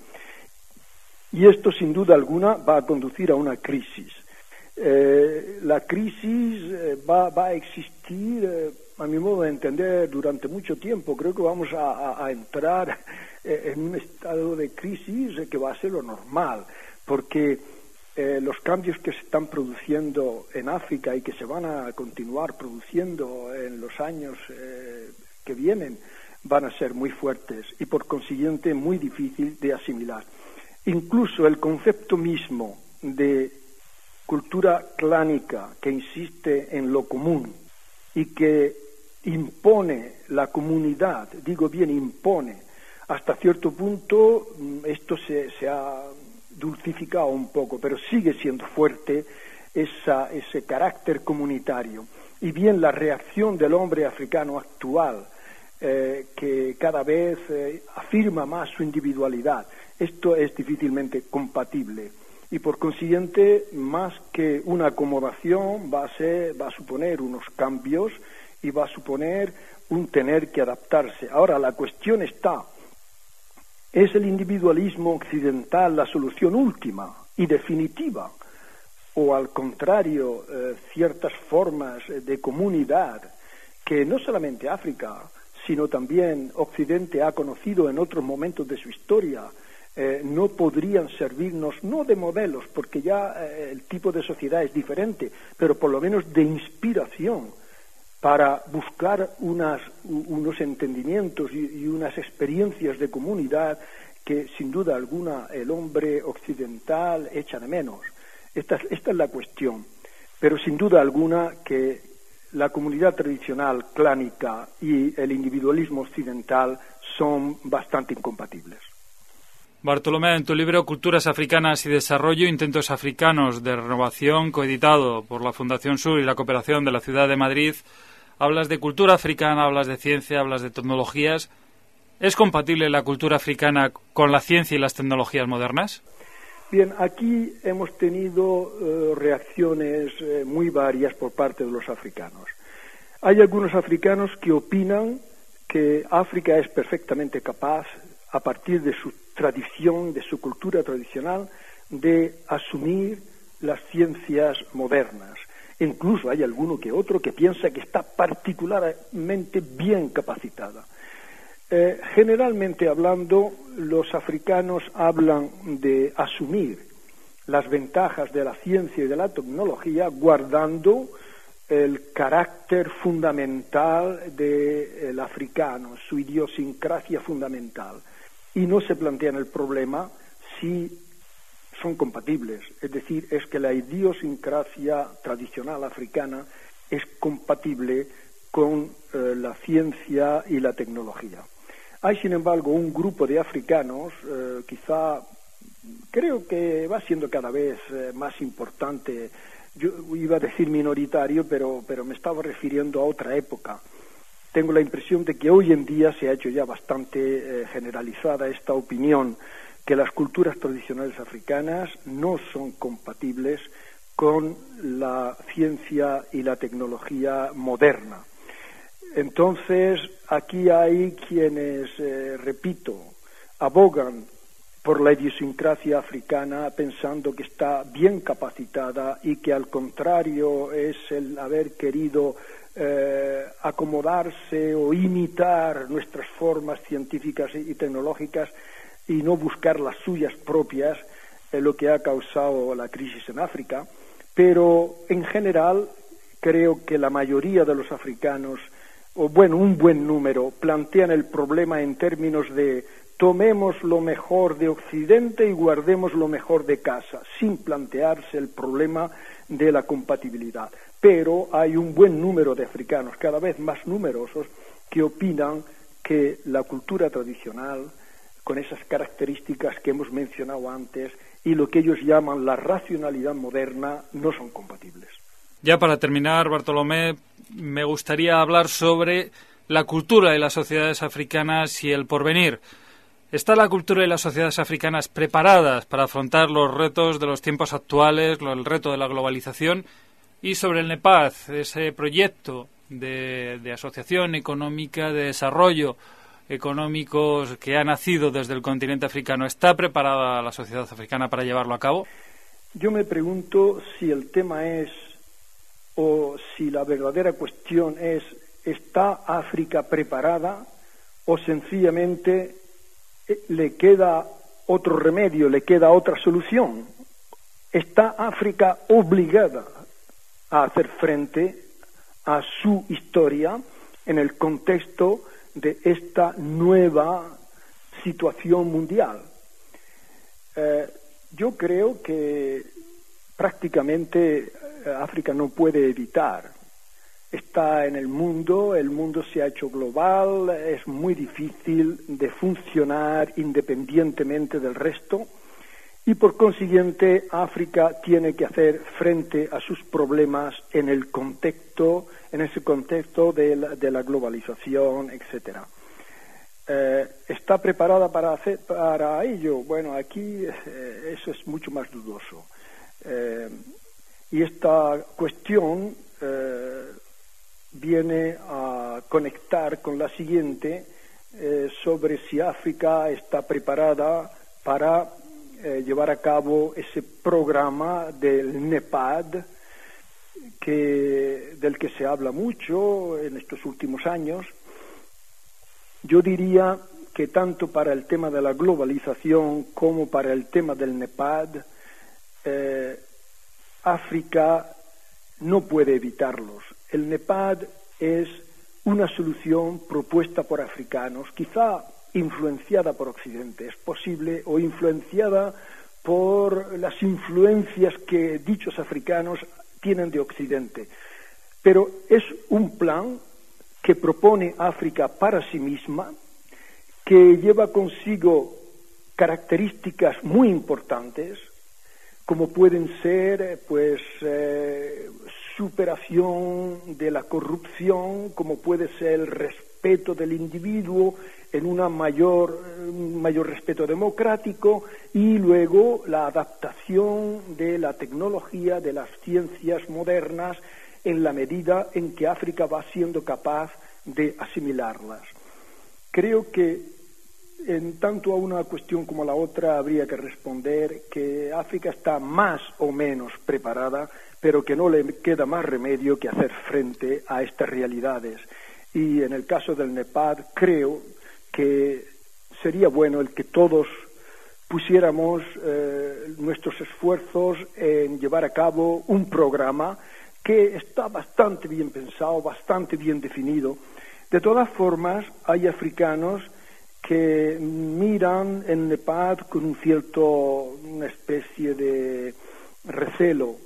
Y esto, sin duda alguna, va a conducir a una crisis. Eh, la crisis eh, va, va a existir, eh, a mi modo de entender, durante mucho tiempo. Creo que vamos a, a, a entrar eh, en un estado de crisis eh, que va a ser lo normal, porque eh, los cambios que se están produciendo en África y que se van a continuar produciendo en los años eh, que vienen van a ser muy fuertes y, por consiguiente, muy difícil de asimilar. Incluso el concepto mismo de cultura clánica, que insiste en lo común y que impone la comunidad, digo bien impone, hasta cierto punto esto se, se ha dulcificado un poco, pero sigue siendo fuerte esa, ese carácter comunitario. Y bien, la reacción del hombre africano actual, eh, que cada vez eh, afirma más su individualidad, esto es difícilmente compatible y, por consiguiente, más que una acomodación va a ser, va a suponer unos cambios y va a suponer un tener que adaptarse. Ahora, la cuestión está: ¿es el individualismo occidental la solución última y definitiva? ¿O, al contrario, eh, ciertas formas de comunidad que no solamente África, sino también Occidente ha conocido en otros momentos de su historia, Eh, no podrían servirnos, no de modelos, porque ya eh, el tipo de sociedad es diferente, pero por lo menos de inspiración para buscar unas, unos entendimientos y, y unas experiencias de comunidad que, sin duda alguna, el hombre occidental echa de menos? Esta, esta es la cuestión. Pero sin duda alguna que la comunidad tradicional clánica y el individualismo occidental son bastante incompatibles. Bartolomé, en tu libro Culturas Africanas y Desarrollo, Intentos Africanos de Renovación, coeditado por la Fundación Sur y la Cooperación de la Ciudad de Madrid, hablas de cultura africana, hablas de ciencia, hablas de tecnologías. ¿Es compatible la cultura africana con la ciencia y las tecnologías modernas? Bien, aquí hemos tenido eh, reacciones eh, muy varias por parte de los africanos. Hay algunos africanos que opinan que África es perfectamente capaz, a partir de su tradición, de su cultura tradicional, de asumir las ciencias modernas. Incluso hay alguno que otro que piensa que está particularmente bien capacitada. Eh, generalmente hablando, los africanos hablan de asumir las ventajas de la ciencia y de la tecnología, guardando el carácter fundamental del africano, su idiosincrasia fundamental. Y no se plantean el problema si son compatibles. Es decir, es que la idiosincrasia tradicional africana es compatible con eh, la ciencia y la tecnología. Hay, sin embargo, un grupo de africanos, eh, quizá, creo que va siendo cada vez eh, más importante. Yo iba a decir minoritario, pero, pero me estaba refiriendo a otra época. Tengo la impresión de que hoy en día se ha hecho ya bastante eh, generalizada esta opinión, que las culturas tradicionales africanas no son compatibles con la ciencia y la tecnología moderna. Entonces, aquí hay quienes, eh, repito, abogan por la idiosincrasia africana pensando que está bien capacitada y que, al contrario, es el haber querido eh, acomodarse o imitar nuestras formas científicas y tecnológicas y no buscar las suyas propias, eh, lo que ha causado la crisis en África. Pero en general creo que la mayoría de los africanos, o bueno, un buen número, plantean el problema en términos de tomemos lo mejor de Occidente y guardemos lo mejor de casa, sin plantearse el problema de la compatibilidad. Pero hay un buen número de africanos, cada vez más numerosos, que opinan que la cultura tradicional, con esas características que hemos mencionado antes, y lo que ellos llaman la racionalidad moderna, no son compatibles. Ya para terminar, Bartolomé, me gustaría hablar sobre la cultura y las sociedades africanas y el porvenir. ¿Está la cultura y las sociedades africanas preparadas para afrontar los retos de los tiempos actuales, el reto de la globalización? Y sobre el NEPAD, ese proyecto de, de asociación económica, de desarrollo económico que ha nacido desde el continente africano, ¿está preparada la sociedad africana para llevarlo a cabo? Yo me pregunto si el tema es, o si la verdadera cuestión es, ¿está África preparada o sencillamente le queda otro remedio, le queda otra solución? ¿Está África obligada a hacer frente a su historia en el contexto de esta nueva situación mundial? Eh, yo creo que prácticamente África no puede evitar. Está en el mundo, el mundo se ha hecho global, es muy difícil de funcionar independientemente del resto y por consiguiente África tiene que hacer frente a sus problemas en el contexto, en ese contexto de la, de la globalización, etcétera. Eh, ¿Está preparada para hacer para ello? Bueno, aquí eh, eso es mucho más dudoso. Eh, y esta cuestión eh, viene a conectar con la siguiente eh, sobre si África está preparada para eh, llevar a cabo ese programa del NEPAD que, del que se habla mucho en estos últimos años. Yo diría que tanto para el tema de la globalización como para el tema del NEPAD, eh, África no puede evitarlos. El NEPAD es una solución propuesta por africanos, quizá influenciada por Occidente, es posible, o influenciada por las influencias que dichos africanos tienen de Occidente. Pero es un plan que propone África para sí misma, que lleva consigo características muy importantes, como pueden ser, pues, eh, superación de la corrupción, como puede ser el respeto del individuo en una mayor, un mayor respeto democrático, y luego la adaptación de la tecnología, de las ciencias modernas, en la medida en que África va siendo capaz de asimilarlas. Creo que en tanto a una cuestión como a la otra habría que responder que África está más o menos preparada, pero que no le queda más remedio que hacer frente a estas realidades. Y en el caso del NEPAD creo que sería bueno el que todos pusiéramos eh, nuestros esfuerzos en llevar a cabo un programa que está bastante bien pensado, bastante bien definido. De todas formas, hay africanos que miran el NEPAD con un cierto, una especie de recelo,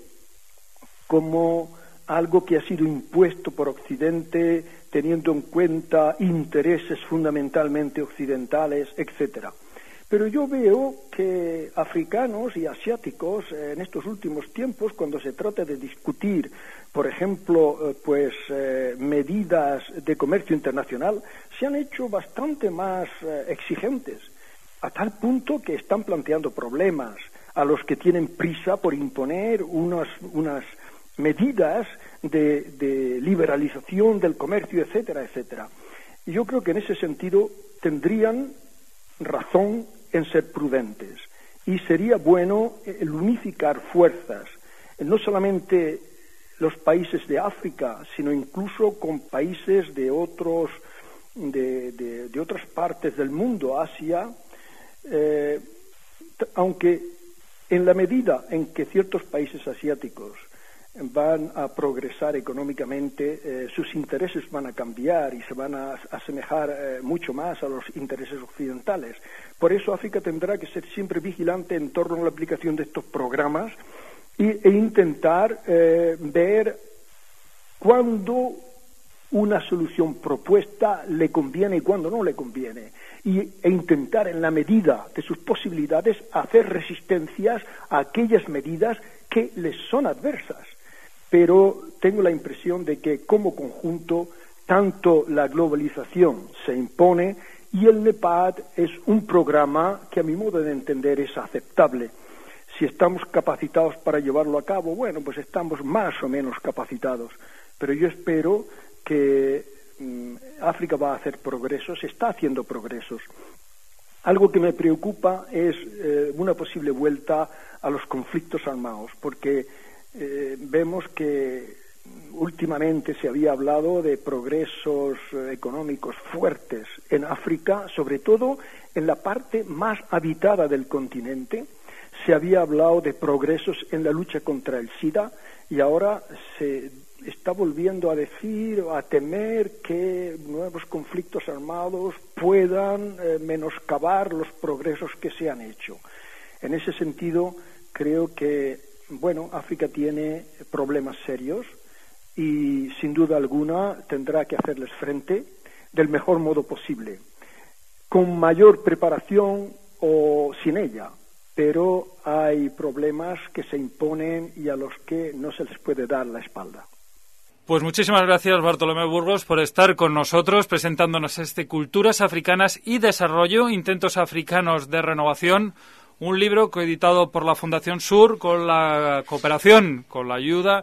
como algo que ha sido impuesto por Occidente, teniendo en cuenta intereses fundamentalmente occidentales, etcétera. Pero yo veo que africanos y asiáticos en estos últimos tiempos, cuando se trata de discutir, por ejemplo, pues eh, medidas de comercio internacional, se han hecho bastante más eh, exigentes, a tal punto que están planteando problemas a los que tienen prisa por imponer unas, unas medidas de, de liberalización del comercio, etcétera, etcétera. Y yo creo que en ese sentido tendrían razón en ser prudentes, y sería bueno el unificar fuerzas, no solamente los países de África, sino incluso con países de otros de, de, de otras partes del mundo, Asia, eh, aunque en la medida en que ciertos países asiáticos van a progresar económicamente, eh, sus intereses van a cambiar y se van a asemejar eh, mucho más a los intereses occidentales. Por eso África tendrá que ser siempre vigilante en torno a la aplicación de estos programas y, e intentar eh, ver cuándo una solución propuesta le conviene y cuándo no le conviene, y, e intentar en la medida de sus posibilidades hacer resistencias a aquellas medidas que les son adversas. Pero tengo la impresión de que como conjunto tanto la globalización se impone y el NEPAD es un programa que a mi modo de entender es aceptable. Si estamos capacitados para llevarlo a cabo, bueno, pues estamos más o menos capacitados, pero yo espero que mmm, África va a hacer progresos, está haciendo progresos. Algo que me preocupa es eh, una posible vuelta a los conflictos armados, porque eh, vemos que últimamente se había hablado de progresos eh, económicos fuertes en África, sobre todo en la parte más habitada del continente. Se había hablado de progresos en la lucha contra el SIDA y ahora se está volviendo a decir o a temer que nuevos conflictos armados puedan eh, menoscabar los progresos que se han hecho. En ese sentido, creo que, bueno, África tiene problemas serios y, sin duda alguna, tendrá que hacerles frente del mejor modo posible, con mayor preparación o sin ella, pero hay problemas que se imponen y a los que no se les puede dar la espalda. Pues muchísimas gracias, Bartolomé Burgos, por estar con nosotros presentándonos este Culturas Africanas y Desarrollo, Intentos Africanos de Renovación, un libro coeditado por la Fundación Sur con la cooperación, con la ayuda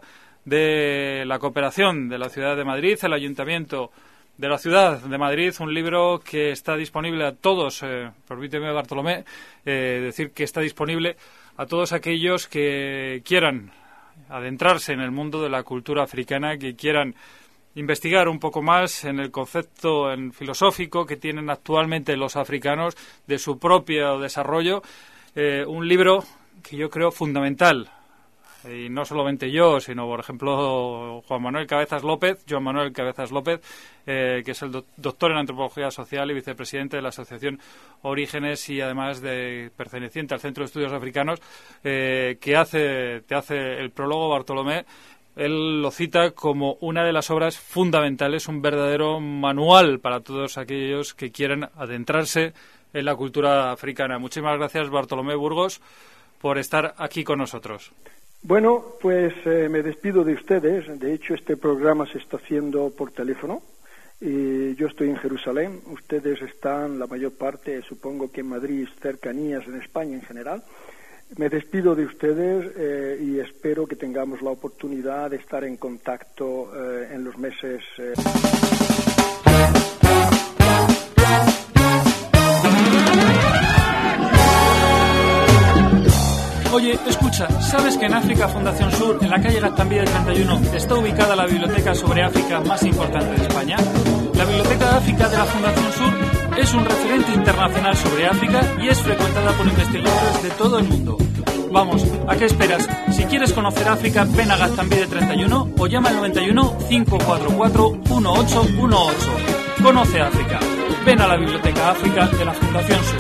de la cooperación de la Ciudad de Madrid, el Ayuntamiento de la Ciudad de Madrid, un libro que está disponible a todos, eh, permíteme, Bartolomé, eh, decir que está disponible a todos aquellos que quieran adentrarse en el mundo de la cultura africana, que quieran investigar un poco más en el concepto en filosófico que tienen actualmente los africanos de su propio desarrollo. Eh, un libro que yo creo fundamental, y no solamente yo, sino, por ejemplo, Juan Manuel Cabezas López, Joan Manuel Cabezas López, eh, que es el do- doctor en Antropología Social y vicepresidente de la Asociación Orígenes y además de perteneciente al Centro de Estudios Africanos, eh, que hace, te hace el prólogo, Bartolomé. Él lo cita como una de las obras fundamentales, un verdadero manual para todos aquellos que quieran adentrarse en la cultura africana. Muchísimas gracias, Bartolomé Burgos, por estar aquí con nosotros. Bueno, pues eh, me despido de ustedes. De hecho, este programa se está haciendo por teléfono. Y yo estoy en Jerusalén. Ustedes están, la mayor parte, supongo que en Madrid, cercanías en España en general. Me despido de ustedes eh, y espero que tengamos la oportunidad de estar en contacto eh, en los meses. Eh... Oye, escucha, ¿sabes que en África Fundación Sur, en la calle Gaztambide treinta y uno, está ubicada la biblioteca sobre África más importante de España? La Biblioteca de África de la Fundación Sur es un referente internacional sobre África y es frecuentada por investigadores de todo el mundo. Vamos, ¿a qué esperas? Si quieres conocer África, ven a Gaztambide treinta y uno o llama al noventa y uno, cinco cuatro cuatro, uno ocho uno ocho. Conoce África. Ven a la Biblioteca África de la Fundación Sur.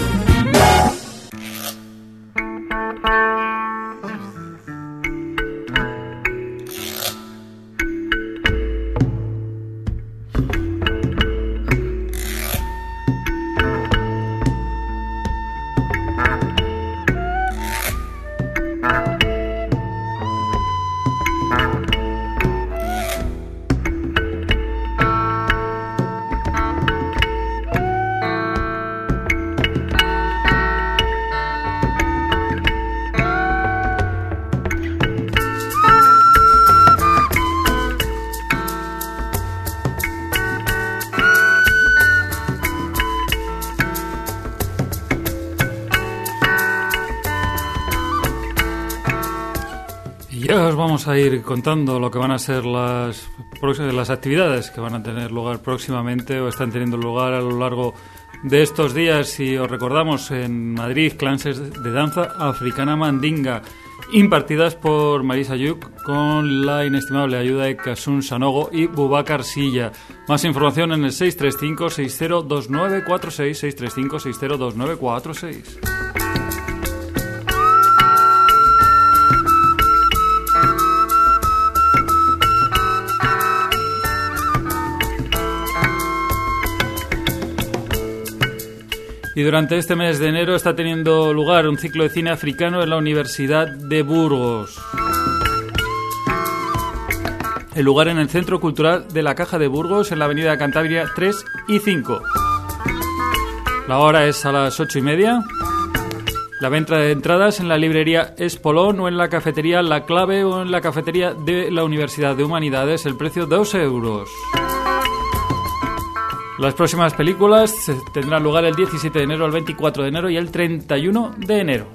Y ya os vamos a ir contando lo que van a ser las, las actividades que van a tener lugar próximamente o están teniendo lugar a lo largo de estos días. Y os recordamos, en Madrid, clases de danza africana mandinga impartidas por Marisa Yuk con la inestimable ayuda de Kasun Sanogo y Boubacar Silla. Más información en el seis tres cinco, seis cero dos nueve cuatro seis, seis tres cinco, seis cero dos nueve cuatro seis. Y durante este mes de enero está teniendo lugar un ciclo de cine africano en la Universidad de Burgos. El lugar en el Centro Cultural de la Caja de Burgos, en la avenida Cantabria tres y cinco. La hora es a las ocho y media. La venta de entradas en la librería Espolón o en la cafetería La Clave o en la cafetería de la Universidad de Humanidades, el precio dos euros. Las próximas películas tendrán lugar el diecisiete de enero, el veinticuatro de enero y el treinta y uno de enero.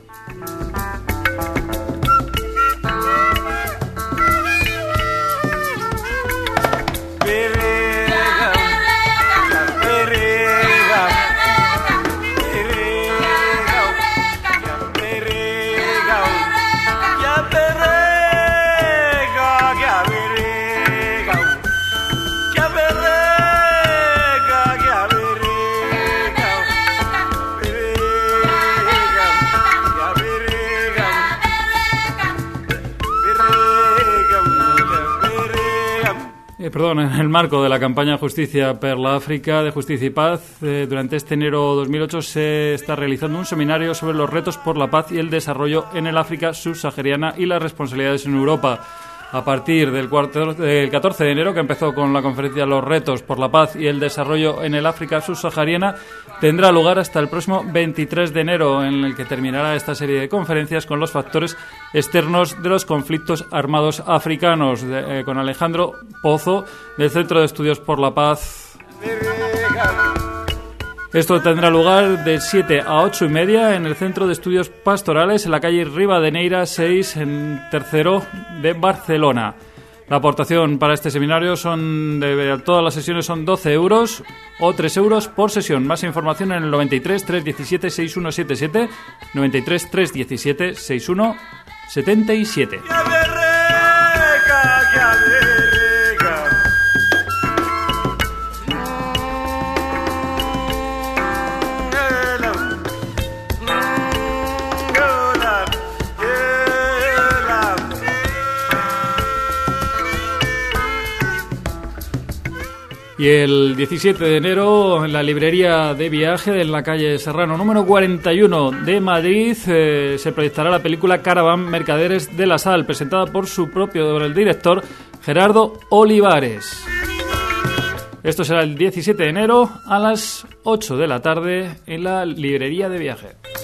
Eh, perdón, en el marco de la campaña Justicia per la África de Justicia y Paz, eh, durante este enero dos mil ocho se está realizando un seminario sobre los retos por la paz y el desarrollo en el África subsahariana y las responsabilidades en Europa. A partir del, cuarto, del catorce de enero, que empezó con la conferencia Los retos por la paz y el desarrollo en el África subsahariana, tendrá lugar hasta el próximo veintitrés de enero, en el que terminará esta serie de conferencias con los factores externos de los conflictos armados africanos, de, eh, con Alejandro Pozo, del Centro de Estudios por la Paz. Esto tendrá lugar de siete a ocho y media en el Centro de Estudios Pastorales, en la calle Rivadeneira seis, en Tercero de Barcelona. La aportación para este seminario son de todas las sesiones son doce euros o tres euros por sesión. Más información en el noventa y tres, trescientos diecisiete, sesenta y uno setenta y siete, noventa y tres, trescientos diecisiete, sesenta y uno setenta y siete. Y el diecisiete de enero, en la librería de viaje en la calle Serrano número cuarenta y uno de Madrid, eh, se proyectará la película Caravan Mercaderes de la Sal, presentada por su propio por el director Gerardo Olivares. Esto será el diecisiete de enero a las ocho de la tarde en la librería de viaje.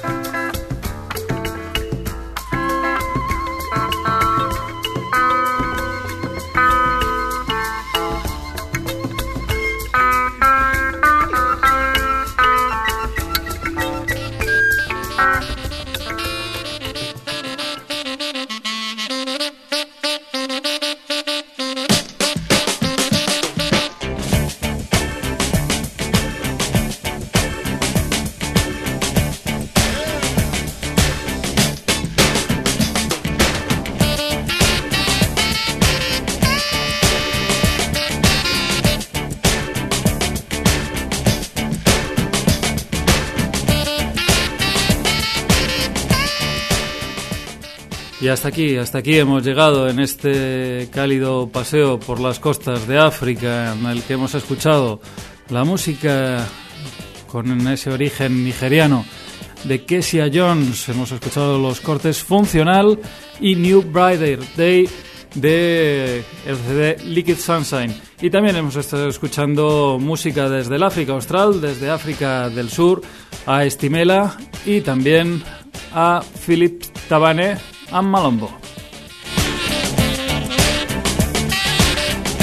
Y hasta aquí, hasta aquí hemos llegado en este cálido paseo por las costas de África, en el que hemos escuchado la música con ese origen nigeriano de Kezia Jones. Hemos escuchado los cortes Funcional y New Brighter Day de el C D Liquid Sunshine. Y también hemos estado escuchando música desde el África Austral, desde África del Sur, a Estimela y también a Philip Tabane a Malombo.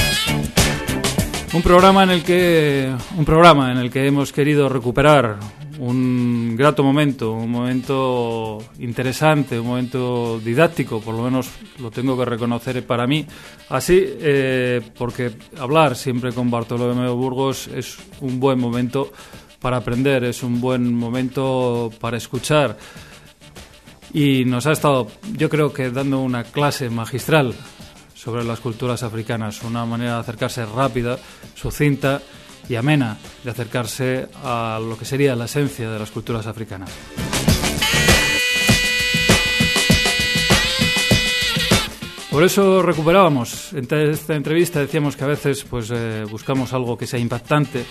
Un programa en el que un programa en el que hemos querido recuperar un grato momento, un momento interesante, un momento didáctico, por lo menos lo tengo que reconocer para mí. Así, eh, porque hablar siempre con Bartolomé Burgos es un buen momento para aprender, es un buen momento para escuchar. Y nos ha estado, yo creo que dando una clase magistral sobre las culturas africanas, una manera de acercarse rápida, sucinta y amena de acercarse a lo que sería la esencia de las culturas africanas. Por eso recuperábamos en esta entrevista, decíamos que a veces pues eh, buscamos algo que sea impactante,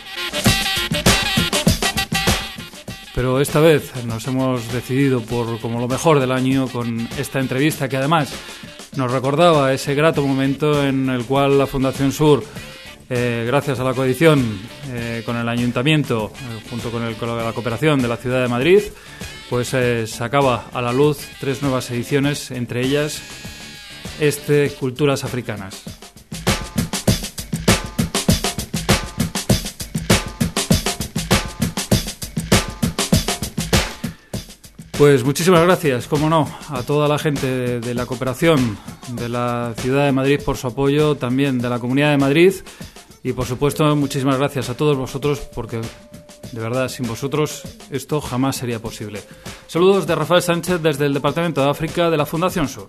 pero esta vez nos hemos decidido por como lo mejor del año con esta entrevista que además nos recordaba ese grato momento en el cual la Fundación Sur, Eh, gracias a la coedición eh, con el Ayuntamiento, eh, junto con, el, con la cooperación de la Ciudad de Madrid, pues eh, sacaba a la luz tres nuevas ediciones, entre ellas este Culturas Africanas. Pues muchísimas gracias, como no, a toda la gente de, de la cooperación de la Ciudad de Madrid por su apoyo, también de la Comunidad de Madrid. Y por supuesto, muchísimas gracias a todos vosotros, porque de verdad, sin vosotros esto jamás sería posible. Saludos de Rafael Sánchez desde el Departamento de África de la Fundación Sur.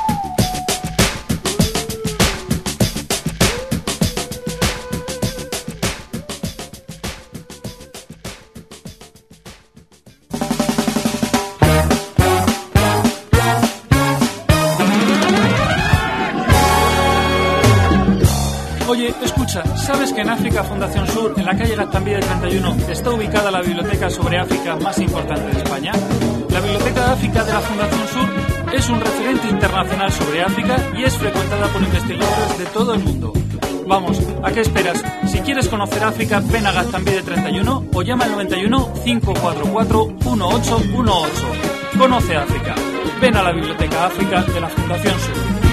Oye, escucha, ¿sabes que en África Fundación Sur, en la calle Gaztambide treinta y uno, está ubicada la biblioteca sobre África más importante de España? La Biblioteca de África de la Fundación Sur es un referente internacional sobre África y es frecuentada por investigadores de todo el mundo. Vamos, ¿a qué esperas? Si quieres conocer África, ven a Gaztambide treinta y uno o llama al noventa y uno, cinco cuatro cuatro, uno ocho uno ocho. Conoce África. Ven a la Biblioteca África de la Fundación Sur.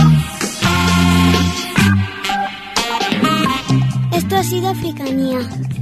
Esto ha sido Africanía.